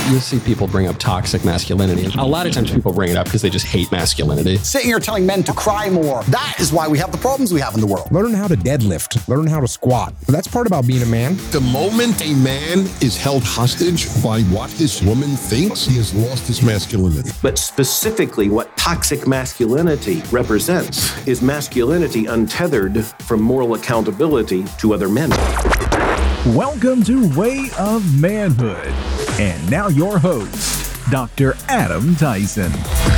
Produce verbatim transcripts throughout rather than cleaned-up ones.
you'll see people bring up toxic masculinity. And a lot of times people bring it up because they just hate masculinity. Sitting here telling men to cry more. That is why we have the problems we have in the world. Learn how to deadlift. Learn how to squat. That's part about being a man. The moment a man is held hostage by what this woman thinks, he has lost his masculinity. But specifically, what toxic masculinity represents is masculinity untethered from moral accountability to other men. Welcome to Way of Manhood. And now your host, Doctor Adam Tyson.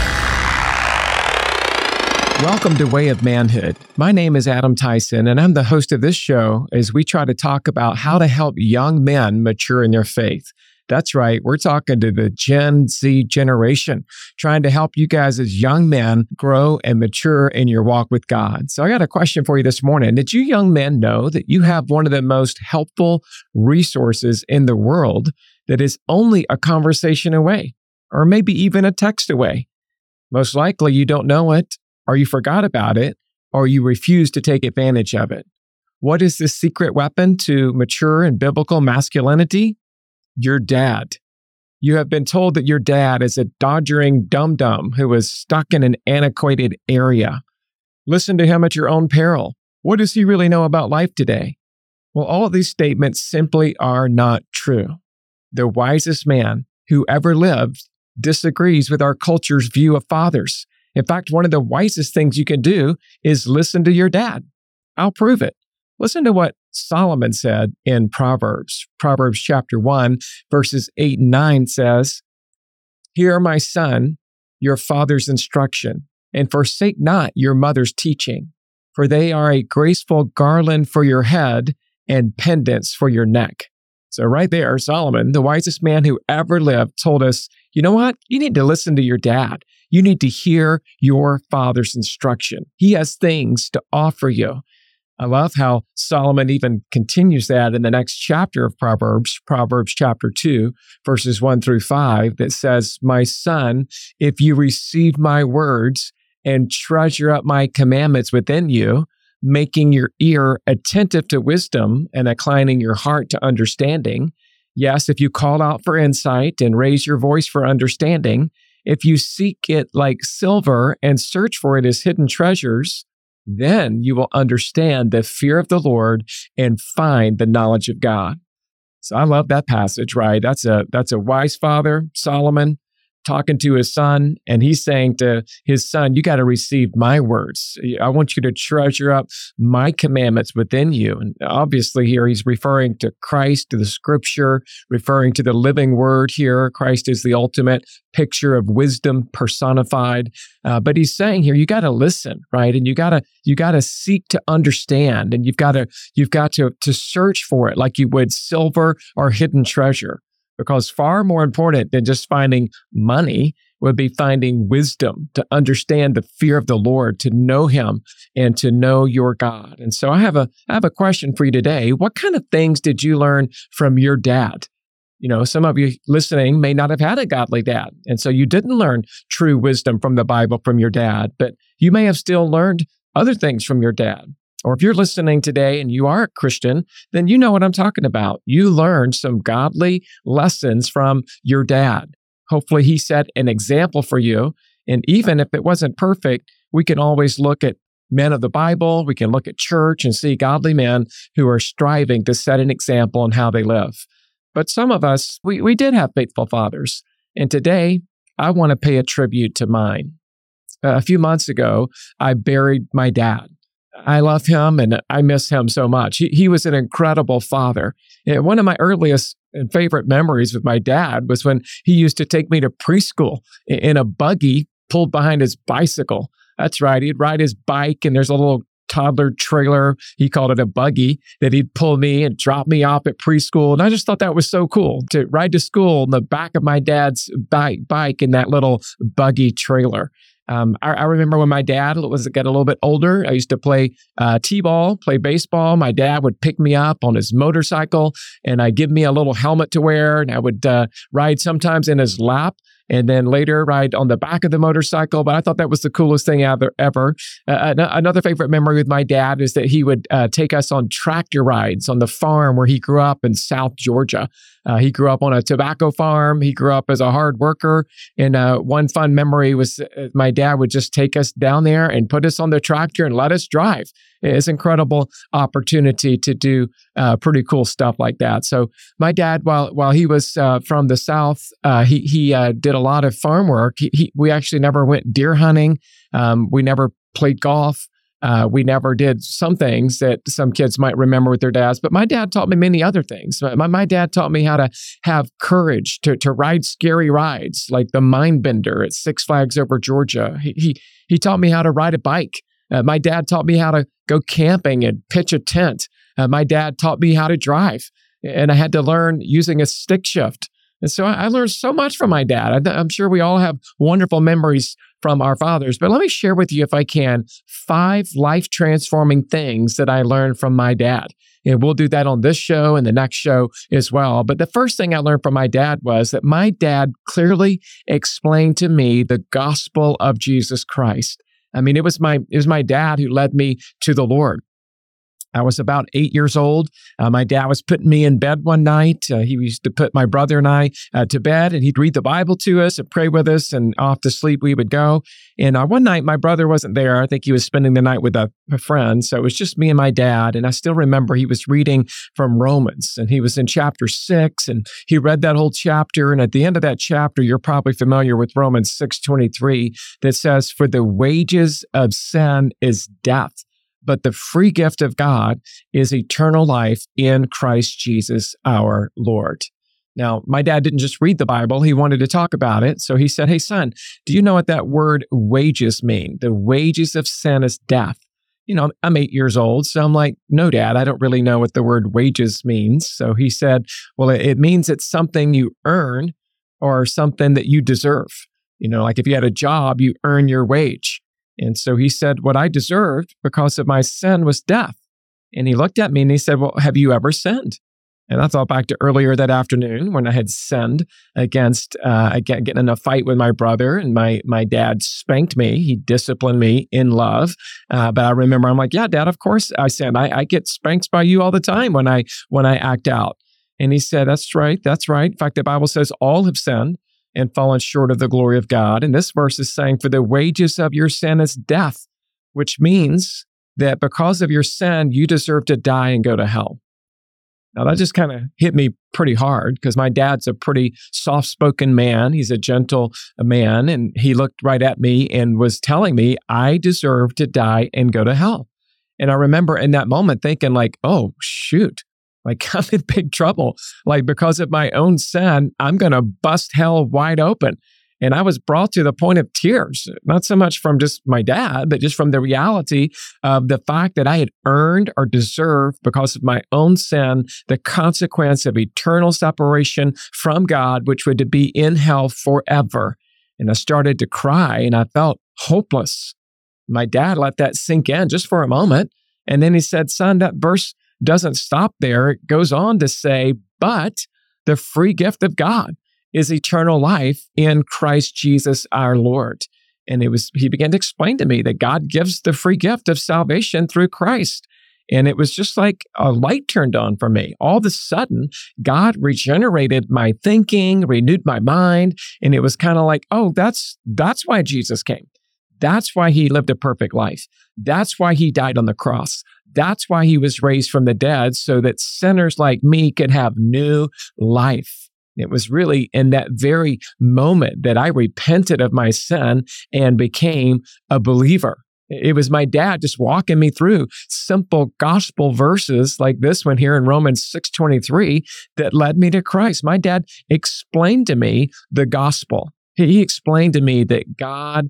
Welcome to Way of Manhood. My name is Adam Tyson, and I'm the host of this show as we try to talk about how to help young men mature in their faith. That's right, we're talking to the Gen Z generation, trying to help you guys as young men grow and mature in your walk with God. So I got a question for you this morning. Did you young men know that you have one of the most helpful resources in the world that is only a conversation away, or maybe even a text away? Most likely you don't know it, or you forgot about it, or you refuse to take advantage of it. What is the secret weapon to mature in biblical masculinity? Your dad. You have been told that your dad is a dodgering dum-dum who is stuck in an antiquated area. Listen to him at your own peril. What does he really know about life today? Well, all of these statements simply are not true. The wisest man who ever lived disagrees with our culture's view of fathers. In fact, one of the wisest things you can do is listen to your dad. I'll prove it. Listen to what Solomon said in Proverbs. Proverbs chapter one, verses eight and nine says, "Hear, my son, your father's instruction, and forsake not your mother's teaching, for they are a graceful garland for your head and pendants for your neck." So right there, Solomon, the wisest man who ever lived, told us, you know what? You need to listen to your dad. You need to hear your father's instruction. He has things to offer you. I love how Solomon even continues that in the next chapter of Proverbs, Proverbs chapter two, verses one through five, that says, "My son, if you receive my words and treasure up my commandments within you, making your ear attentive to wisdom and inclining your heart to understanding. Yes, if you call out for insight and raise your voice for understanding, if you seek it like silver and search for it as hidden treasures, then you will understand the fear of the Lord and find the knowledge of God." So I love that passage, right? That's a that's a wise father, Solomon, talking to his son, and he's saying to his son, you got to receive my words. I want you to treasure up my commandments within you. And obviously here he's referring to Christ, to the scripture, referring to the living word here. Christ is the ultimate picture of wisdom personified. Uh, but he's saying here, you got to listen, right? And you got to you got to seek to understand, and you've got to you've got to to search for it like you would silver or hidden treasure. Because far more important than just finding money would be finding wisdom to understand the fear of the Lord, to know him and to know your God. And so I have a I have a question for you today. What kind of things did you learn from your dad? You know, some of you listening may not have had a godly dad, and so you didn't learn true wisdom from the Bible from your dad, but you may have still learned other things from your dad. Or if you're listening today and you are a Christian, then you know what I'm talking about. You learned some godly lessons from your dad. Hopefully he set an example for you. And even if it wasn't perfect, we can always look at men of the Bible. We can look at church and see godly men who are striving to set an example in how they live. But some of us, we, we did have faithful fathers. And today, I want to pay a tribute to mine. Uh, a few months ago, I buried my dad. I love him and I miss him so much. He, he was an incredible father. And one of my earliest and favorite memories with my dad was when he used to take me to preschool in a buggy pulled behind his bicycle. That's right. He'd ride his bike and there's a little toddler trailer. He called it a buggy that he'd pull me and drop me off at preschool. And I just thought that was so cool to ride to school in the back of my dad's bike, bike in that little buggy trailer. Um, I, I remember when my dad was got a little bit older, I used to play uh, t-ball, play baseball. My dad would pick me up on his motorcycle and I'd give me a little helmet to wear, and I would uh, ride sometimes in his lap. and then later ride on the back of the motorcycle. But I thought that was the coolest thing ever. ever. Uh, another favorite memory with my dad is that he would uh, take us on tractor rides on the farm where he grew up in South Georgia. Uh, he grew up on a tobacco farm. He grew up as a hard worker. And uh, one fun memory was uh, my dad would just take us down there and put us on the tractor and let us drive. It's an incredible opportunity to do uh, pretty cool stuff like that. So my dad, while while he was uh, from the South, uh, he he uh, did a lot of farm work. He, he, we actually never went deer hunting. Um, we never played golf. Uh, we never did some things that some kids might remember with their dads, but my dad taught me many other things. My, my dad taught me how to have courage to, to ride scary rides like the Mindbender at Six Flags Over Georgia. He, he, he taught me how to ride a bike. Uh, my dad taught me how to go camping and pitch a tent. Uh, my dad taught me how to drive, and I had to learn using a stick shift. And so I, I learned so much from my dad. I, I'm sure we all have wonderful memories from our fathers, but let me share with you, if I can, five life-transforming things that I learned from my dad. And we'll do that on this show and the next show as well. But the first thing I learned from my dad was that my dad clearly explained to me the gospel of Jesus Christ. I mean, it was my it was my dad who led me to the Lord. I was about eight years old. Uh, my dad was putting me in bed one night. Uh, he used to put my brother and I uh, to bed, and he'd read the Bible to us and pray with us, and off to sleep we would go. And uh, one night, my brother wasn't there. I think he was spending the night with a, a friend. So it was just me and my dad. And I still remember he was reading from Romans, and he was in chapter six, and he read that whole chapter. And at the end of that chapter, you're probably familiar with Romans six twenty-three that says, "For the wages of sin is death, but the free gift of God is eternal life in Christ Jesus our Lord." Now, my dad didn't just read the Bible. He wanted to talk about it. So he said, "Hey, son, do you know what that word wages mean? The wages of sin is death." You know, I'm eight years old. So I'm like, "No, Dad, I don't really know what the word wages means." So he said, "Well, it, it means it's something you earn or something that you deserve. You know, like if you had a job, you earn your wage." And so he said, what I deserved because of my sin was death. And he looked at me and he said, "Well, have you ever sinned?" And I thought back to earlier that afternoon when I had sinned against, uh, again, getting in a fight with my brother, and my my dad spanked me. He disciplined me in love. Uh, but I remember I'm like, "Yeah, Dad, of course I sinned. I, I get spanked by you all the time when I when I act out." And he said, "That's right. That's right. In fact, the Bible says all have sinned and fallen short of the glory of God." And this verse is saying, "For the wages of your sin is death," which means that because of your sin, you deserve to die and go to hell. Now, that just kind of hit me pretty hard because my dad's a pretty soft-spoken man. He's a gentle man, and he looked right at me and was telling me I deserve to die and go to hell. And I remember in that moment thinking like, oh, shoot. Like, I'm in big trouble. Like, because of my own sin, I'm going to bust hell wide open. And I was brought to the point of tears, not so much from just my dad, but just from the reality of the fact that I had earned or deserved, because of my own sin, the consequence of eternal separation from God, which would be in hell forever. And I started to cry, and I felt hopeless. My dad let that sink in just for a moment. And then he said, "Son, that verse doesn't stop there. It goes on to say, but the free gift of God is eternal life in Christ Jesus our Lord." And it was, he began to explain to me that God gives the free gift of salvation through Christ. And it was just like a light turned on for me. All of a sudden, God regenerated my thinking, renewed my mind. And it was kind of like, oh, that's, that's why Jesus came. That's why he lived a perfect life. That's why he died on the cross. That's why he was raised from the dead, so that sinners like me could have new life. It was really in that very moment that I repented of my sin and became a believer. It was my dad just walking me through simple gospel verses like this one here in Romans six twenty-three that led me to Christ. My dad explained to me the gospel. He explained to me that God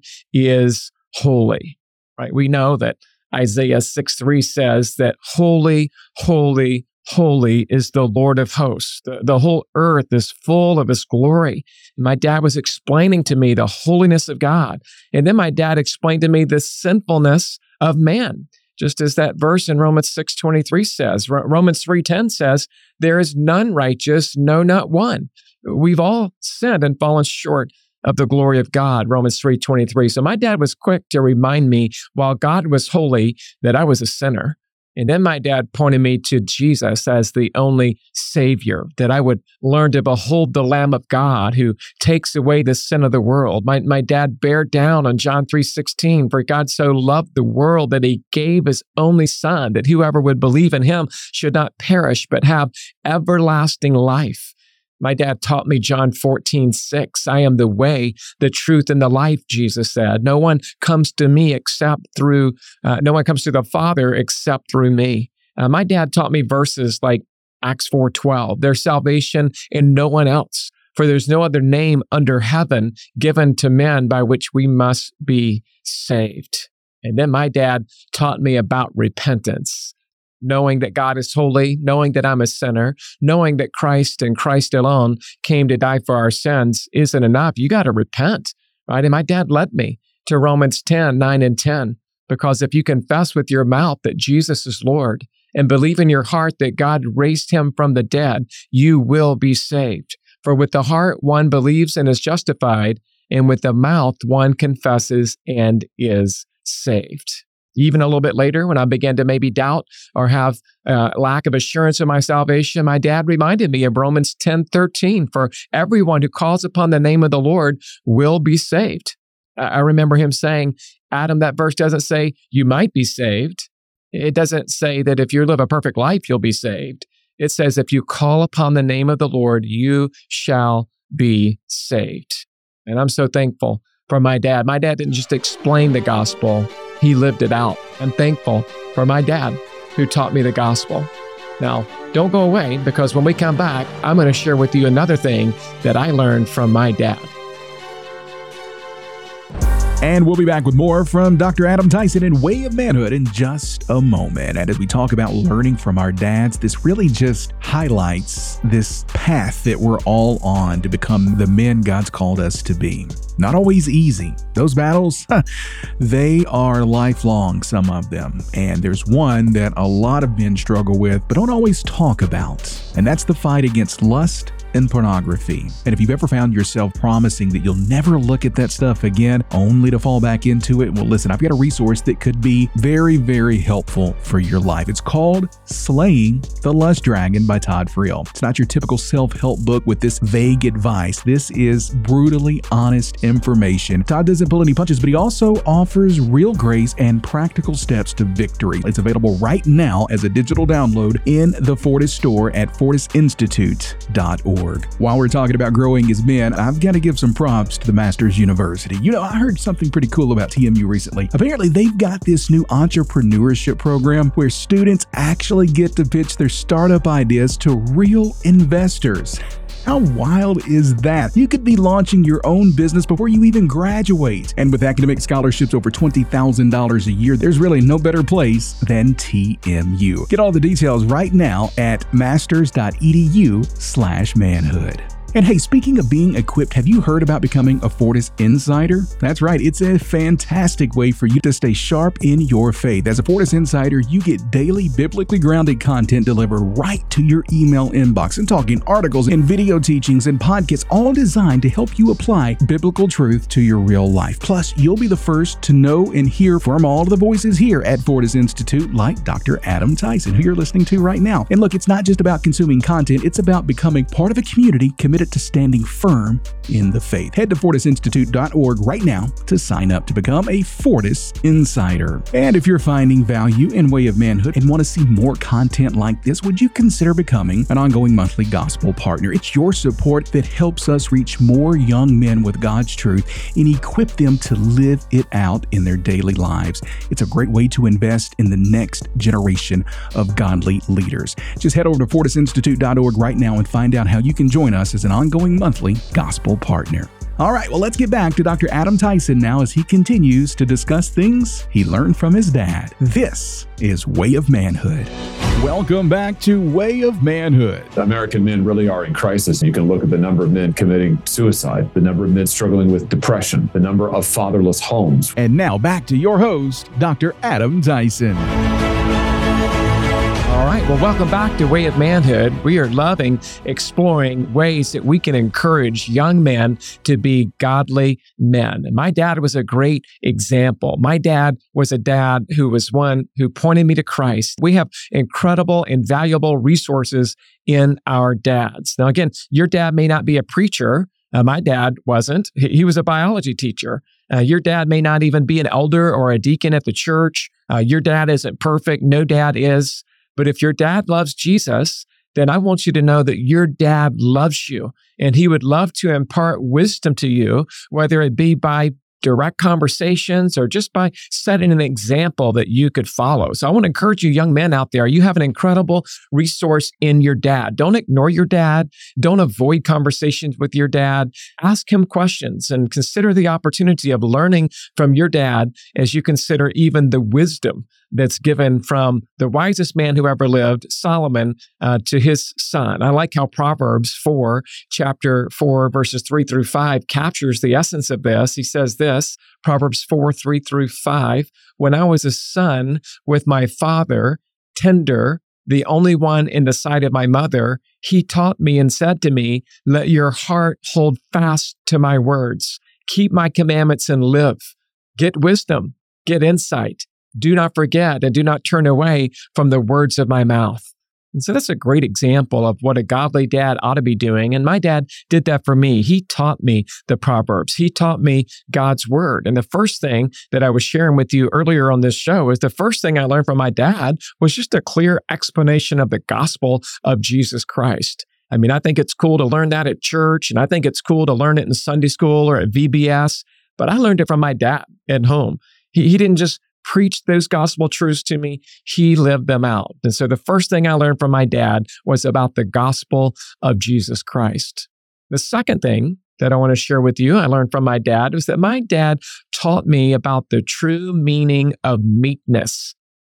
is holy, right? We know that Isaiah six three says that holy, holy, holy is the Lord of hosts. The, the whole earth is full of his glory. And my dad was explaining to me the holiness of God. And then my dad explained to me the sinfulness of man. Just as that verse in Romans six twenty-three says. Romans three ten says, "There is none righteous, no, not one." We've all sinned and fallen short of the glory of God, Romans three twenty-three. So my dad was quick to remind me, while God was holy, that I was a sinner. And then my dad pointed me to Jesus as the only Savior, that I would learn to behold the Lamb of God who takes away the sin of the world. My, my dad bare down on John three sixteen, for God so loved the world that he gave his only son, that whoever would believe in him should not perish, but have everlasting life. My dad taught me John fourteen six. I am the way, the truth, and the life, Jesus said. No one comes to me except through, uh, no one comes to the Father except through me. Uh, my dad taught me verses like Acts four twelve. There's salvation in no one else, for there's no other name under heaven given to men by which we must be saved. And then my dad taught me about repentance. Knowing that God is holy, knowing that I'm a sinner, knowing that Christ and Christ alone came to die for our sins isn't enough. You got to repent, right? And my dad led me to Romans ten, nine and ten, because if you confess with your mouth that Jesus is Lord and believe in your heart that God raised him from the dead, you will be saved. For with the heart one believes and is justified, and with the mouth one confesses and is saved. Even a little bit later, when I began to maybe doubt or have uh, lack of assurance of my salvation, my dad reminded me of Romans ten thirteen, for everyone who calls upon the name of the Lord will be saved. I remember him saying, Adam, that verse doesn't say you might be saved. It doesn't say that if you live a perfect life, you'll be saved. It says if you call upon the name of the Lord, you shall be saved. And I'm so thankful for my dad. My dad didn't just explain the gospel, he lived it out. I'm thankful for my dad who taught me the gospel. Now, don't go away, because when we come back, I'm going to share with you another thing that I learned from my dad. And we'll be back with more from Doctor Adam Tyson in Way of Manhood in just a moment. And as we talk about learning from our dads, this really just highlights this path that we're all on to become the men God's called us to be. Not always easy. Those battles, they are lifelong, some of them. And there's one that a lot of men struggle with, but don't always talk about. And that's the fight against lust and pornography. And if you've ever found yourself promising that you'll never look at that stuff again, only to fall back into it, well, listen, I've got a resource that could be very, very helpful for your life. It's called Slaying the Lust Dragon by Todd Friel. It's not your typical self-help book with this vague advice. This is brutally honest information. Todd doesn't pull any punches, but he also offers real grace and practical steps to victory. It's available right now as a digital download in the Fortis store at fortis institute dot org. While we're talking about growing as men, I've got to give some props to the Masters University. You know, I heard something pretty cool about T M U recently. Apparently, they've got this new entrepreneurship program where students actually get to pitch their startup ideas to real investors. How wild is that? You could be launching your own business before you even graduate. And with academic scholarships over twenty thousand dollars a year, there's really no better place than T M U. Get all the details right now at masters dot e d u slash manhood. And hey, speaking of being equipped, have you heard about becoming a Fortis Insider? That's right, it's a fantastic way for you to stay sharp in your faith. As a Fortis Insider, you get daily biblically grounded content delivered right to your email inbox. I'm talking articles and video teachings and podcasts, all designed to help you apply biblical truth to your real life. Plus, you'll be the first to know and hear from all of the voices here at Fortis Institute, like Doctor Adam Tyson, who you're listening to right now. And look, it's not just about consuming content, it's about becoming part of a community committed to standing firm in the faith. Head to fortis institute dot org right now to sign up to become a Fortis Insider. And if you're finding value in Way of Manhood and want to see more content like this, would you consider becoming an ongoing monthly gospel partner? It's your support that helps us reach more young men with God's truth and equip them to live it out in their daily lives. It's a great way to invest in the next generation of godly leaders. Just head over to fortis institute dot org right now and find out how you can join us as an ongoing monthly gospel partner. All right, well, let's get back to Doctor Adam Tyson now as he continues to discuss things he learned from his dad. This is Way of Manhood. Welcome back to Way of Manhood. American men really are in crisis. You can look at the number of men committing suicide, the number of men struggling with depression, the number of fatherless homes. And now back to your host, Doctor Adam Tyson. All right, Well, welcome back to Way of Manhood. We are loving exploring ways that we can encourage young men to be godly men. And my dad was a great example. My dad was a dad who was one who pointed me to Christ. We have incredible and valuable resources in our dads. Now, again, your dad may not be a preacher. Uh, my dad wasn't. He, he was a biology teacher. Uh, your dad may not even be an elder or a deacon at the church. Uh, your dad isn't perfect. No dad is. But if your dad loves Jesus, then I want you to know that your dad loves you and he would love to impart wisdom to you, whether it be by direct conversations or just by setting an example that you could follow. So I want to encourage you young men out there, you have an incredible resource in your dad. Don't ignore your dad. Don't avoid conversations with your dad. Ask him questions and consider the opportunity of learning from your dad as you consider even the wisdom that's given from the wisest man who ever lived, Solomon, uh, to his son. I like how Proverbs four, chapter four, verses three through five captures the essence of this. He says this, Proverbs four, three through five, when I was a son with my father, tender, the only one in the sight of my mother, he taught me and said to me, let your heart hold fast to my words. Keep my commandments and live. Get wisdom, get insight. Do not forget and do not turn away from the words of my mouth. And so that's a great example of what a godly dad ought to be doing. And my dad did that for me. He taught me the Proverbs. He taught me God's word. And the first thing that I was sharing with you earlier on this show is the first thing I learned from my dad was just a clear explanation of the gospel of Jesus Christ. I mean, I think it's cool to learn that at church, and I think it's cool to learn it in Sunday school or at V B S, but I learned it from my dad at home. He, he didn't just preached those gospel truths to me, he lived them out. And so the first thing I learned from my dad was about the gospel of Jesus Christ. The second thing that I want to share with you, I learned from my dad, was that my dad taught me about the true meaning of meekness.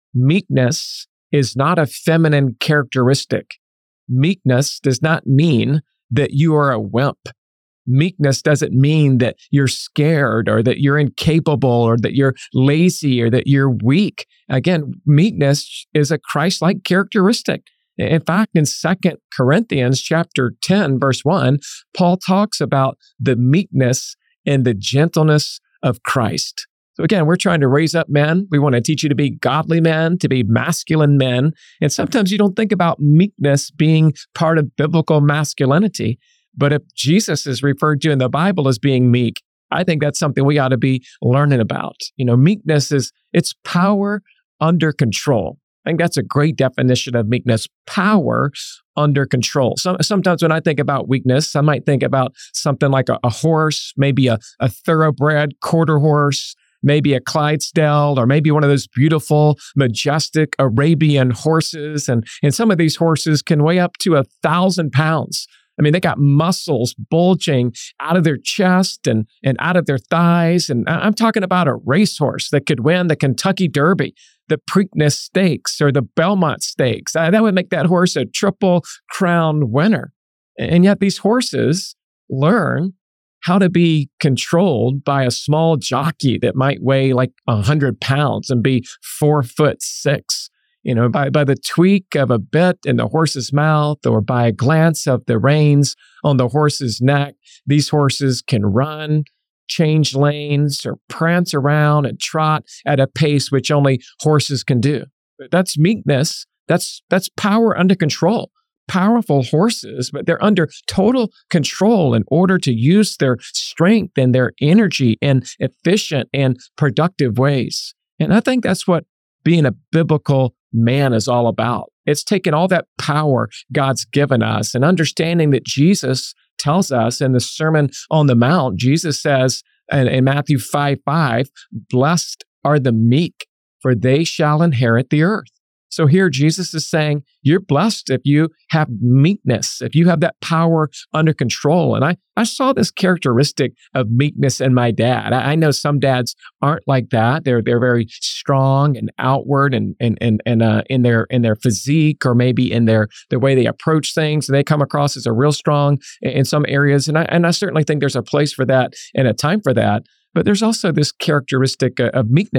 Meekness is not a feminine characteristic. Meekness does not mean that you are a wimp. Meekness doesn't mean that you're scared or that you're incapable or that you're lazy or that you're weak. Again, meekness is a Christ-like characteristic. In fact, in Second Corinthians chapter ten, verse one, Paul talks about the meekness and the gentleness of Christ. So again, we're trying to raise up men. We want to teach you to be godly men, to be masculine men. And sometimes you don't think about meekness being part of biblical masculinity. But if Jesus is referred to in the Bible as being meek, I think that's something we ought to be learning about. You know, meekness is, it's power under control. I think that's a great definition of meekness, power under control. So, sometimes when I think about weakness, I might think about something like a, a horse, maybe a, a thoroughbred quarter horse, maybe a Clydesdale, or maybe one of those beautiful, majestic Arabian horses. And, and some of these horses can weigh up to a thousand pounds. I mean, they got muscles bulging out of their chest and, and out of their thighs. And I'm talking about a racehorse that could win the Kentucky Derby, the Preakness Stakes, or the Belmont Stakes. Uh, that would make that horse a triple crown winner. And yet these horses learn how to be controlled by a small jockey that might weigh like one hundred pounds and be four foot six. You know, by, by the tweak of a bit in the horse's mouth or by a glance of the reins on the horse's neck, these horses can run, change lanes, or prance around and trot at a pace which only horses can do. That's meekness. That's, that's power under control. Powerful horses, but they're under total control in order to use their strength and their energy in efficient and productive ways. And I think that's what being a biblical man is all about. It's taking all that power God's given us and understanding that Jesus tells us in the Sermon on the Mount, Jesus says in, in Matthew five five, blessed are the meek, for they shall inherit the earth. So here Jesus is saying, you're blessed if you have meekness, if you have that power under control. And I, I saw this characteristic of meekness in my dad. I, I know some dads aren't like that. They're they're very strong and outward and and and, and uh, in their in their physique or maybe in their the way they approach things. They come across as a real strong in, in some areas. And I and I certainly think there's a place for that and a time for that. But there's also this characteristic of meekness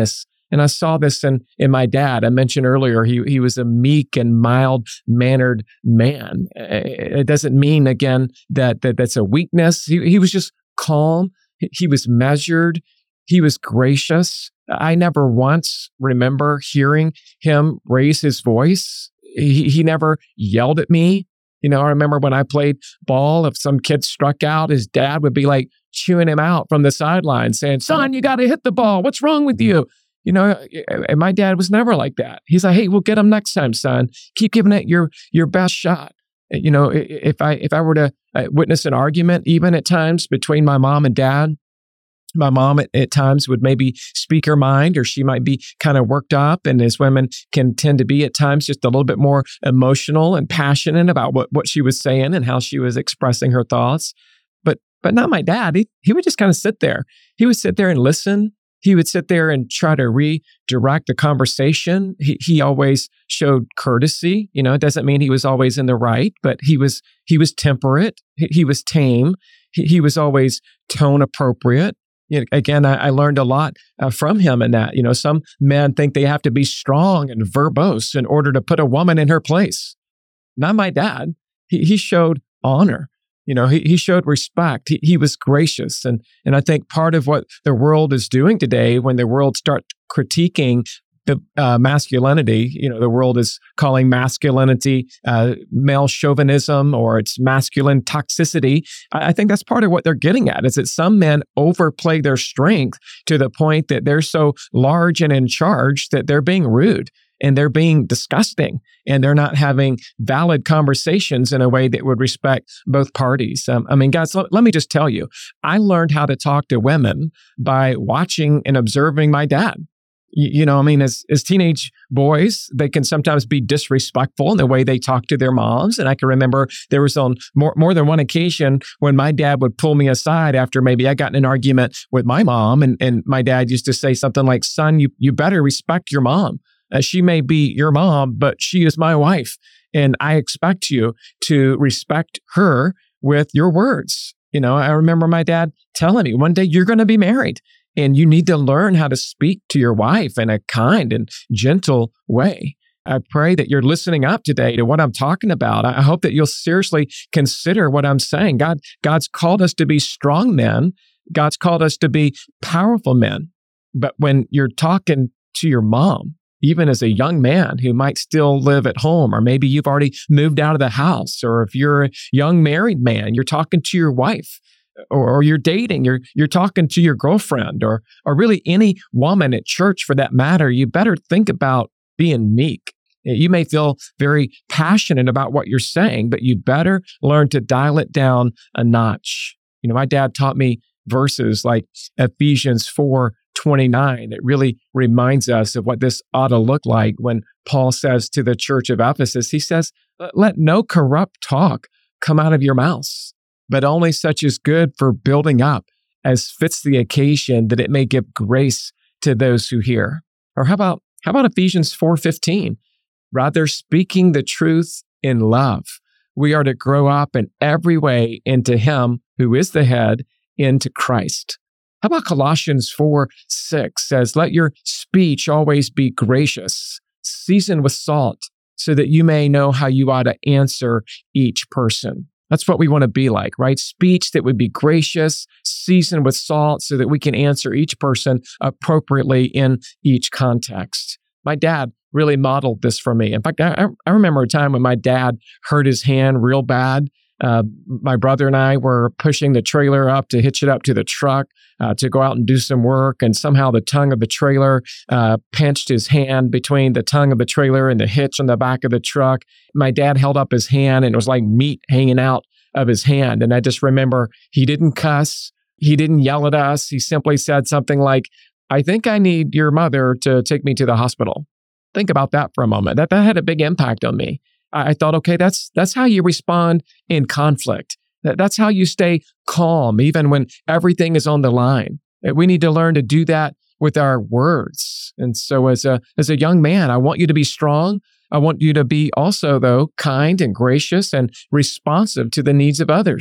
And I saw this in, in my dad. I mentioned earlier, he, he was a meek and mild-mannered man. It doesn't mean, again, that, that that's a weakness. He, he was just calm. He was measured. He was gracious. I never once remember hearing him raise his voice. He, he never yelled at me. You know, I remember when I played ball, if some kid struck out, his dad would be like chewing him out from the sideline saying, son, you got to hit the ball. What's wrong with you? You know, and my dad was never like that. He's like, hey, we'll get him next time, son. Keep giving it your your best shot. You know, if I if I were to witness an argument, even at times between my mom and dad, my mom at, at times would maybe speak her mind, or she might be kind of worked up. And as women can tend to be at times just a little bit more emotional and passionate about what, what she was saying and how she was expressing her thoughts. But but not my dad. He, he would just kind of sit there. He would sit there and listen. He would sit there and try to redirect the conversation. He he always showed courtesy. You know, it doesn't mean he was always in the right, but he was he was temperate. He, he was tame. He, he was always tone appropriate. You know, again, I, I learned a lot uh, from him in that. You know, some men think they have to be strong and verbose in order to put a woman in her place. Not my dad. He he showed honor. You know, he he showed respect. He he was gracious, and and I think part of what the world is doing today, when the world starts critiquing the uh, masculinity, you know, the world is calling masculinity uh, male chauvinism, or it's masculine toxicity. I, I think that's part of what they're getting at, is that some men overplay their strength to the point that they're so large and in charge that they're being rude and they're being disgusting, and they're not having valid conversations in a way that would respect both parties. Um, I mean, guys, let, let me just tell you, I learned how to talk to women by watching and observing my dad. You know, I mean, as as teenage boys, they can sometimes be disrespectful in the way they talk to their moms. And I can remember there was on more, more than one occasion when my dad would pull me aside after maybe I got in an argument with my mom. And, and my dad used to say something like, son, you, you better respect your mom. Uh, she may be your mom, but she is my wife. And I expect you to respect her with your words. You know, I remember my dad telling me, one day you're going to be married. And you need to learn how to speak to your wife in a kind and gentle way. I pray that you're listening up today to what I'm talking about. I hope that you'll seriously consider what I'm saying. God, God's called us to be strong men. God's called us to be powerful men. But when you're talking to your mom, even as a young man who might still live at home, or maybe you've already moved out of the house, or if you're a young married man, you're talking to your wife, Or, or you're dating, you're you're talking to your girlfriend, or or really any woman at church for that matter, you better think about being meek. You may feel very passionate about what you're saying, but you better learn to dial it down a notch. You know, my dad taught me verses like Ephesians four twenty-nine. It really reminds us of what this ought to look like when Paul says to the church of Ephesus, he says, let no corrupt talk come out of your mouths, but only such as good for building up, as fits the occasion, that it may give grace to those who hear. Or how about how about Ephesians four fifteen? Rather, speaking the truth in love, we are to grow up in every way into him who is the head, into Christ. How about Colossians four six says, let your speech always be gracious, seasoned with salt, so that you may know how you ought to answer each person. That's what we want to be like, right? Speech that would be gracious, seasoned with salt, so that we can answer each person appropriately in each context. My dad really modeled this for me. In fact, I, I remember a time when my dad hurt his hand real bad. Uh, my brother and I were pushing the trailer up to hitch it up to the truck uh, to go out and do some work. And somehow the tongue of the trailer uh, pinched his hand between the tongue of the trailer and the hitch on the back of the truck. My dad held up his hand and it was like meat hanging out of his hand. And I just remember he didn't cuss. He didn't yell at us. He simply said something like, I think I need your mother to take me to the hospital. Think about that for a moment. That, that had a big impact on me. I thought, okay, that's that's how you respond in conflict. That's how you stay calm, even when everything is on the line. We need to learn to do that with our words. And so as a as a young man, I want you to be strong. I want you to be also, though, kind and gracious and responsive to the needs of others.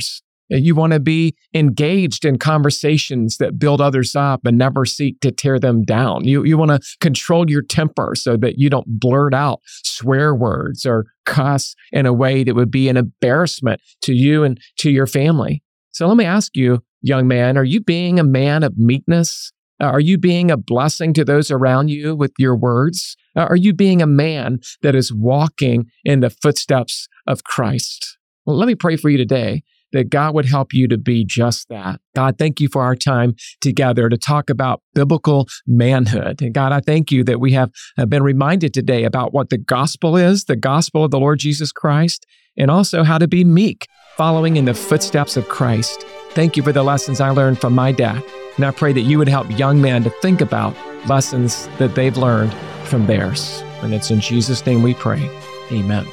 You want to be engaged in conversations that build others up and never seek to tear them down. You, you want to control your temper so that you don't blurt out swear words or cuss in a way that would be an embarrassment to you and to your family. So let me ask you, young man, are you being a man of meekness? Uh, are you being a blessing to those around you with your words? Uh, are you being a man that is walking in the footsteps of Christ? Well, let me pray for you today that God would help you to be just that. God, thank you for our time together to talk about biblical manhood. And God, I thank you that we have been reminded today about what the gospel is, the gospel of the Lord Jesus Christ, and also how to be meek, following in the footsteps of Christ. Thank you for the lessons I learned from my dad. And I pray that you would help young men to think about lessons that they've learned from theirs. And it's in Jesus' name we pray. Amen.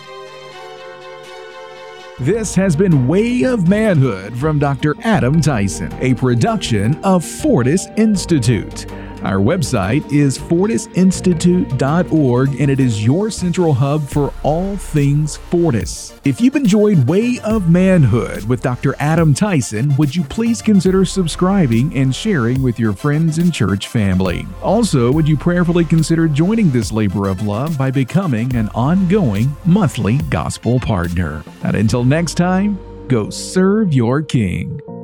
This has been Way of Manhood from Doctor Adam Tyson, a production of Fortis Institute. Our website is fortis institute dot org, and it is your central hub for all things Fortis. If you've enjoyed Way of Manhood with Doctor Adam Tyson, would you please consider subscribing and sharing with your friends and church family? Also, would you prayerfully consider joining this labor of love by becoming an ongoing monthly gospel partner? And until next time, go serve your King.